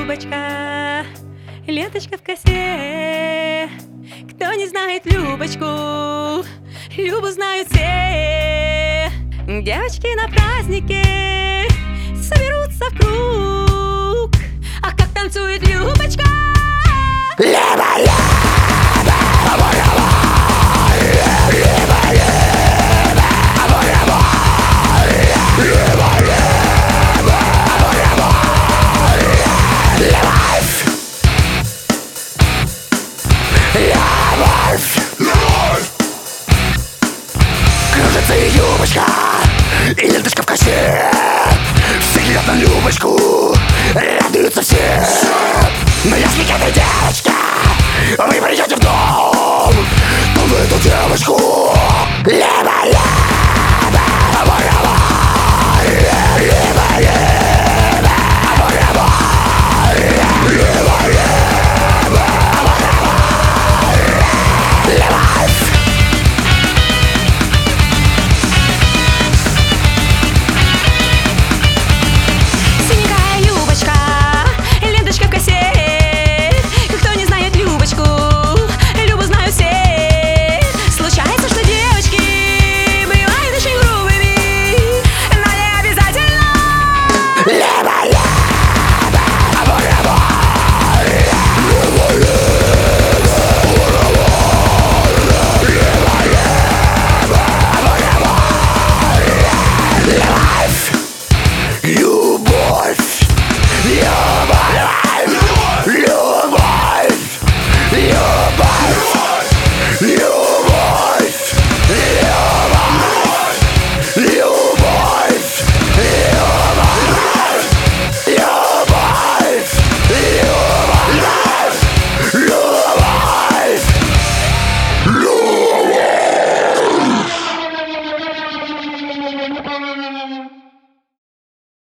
Любочка, ленточка в косе. Кто не знает Любочку, Любу знают все. Девочки на празднике соберутся в круг. А как танцует Любочка! Кружится и Любочка, и ленточка в косе. Все глядят на Любочку, радуются все. Но если эта девочка, вы придете в дом,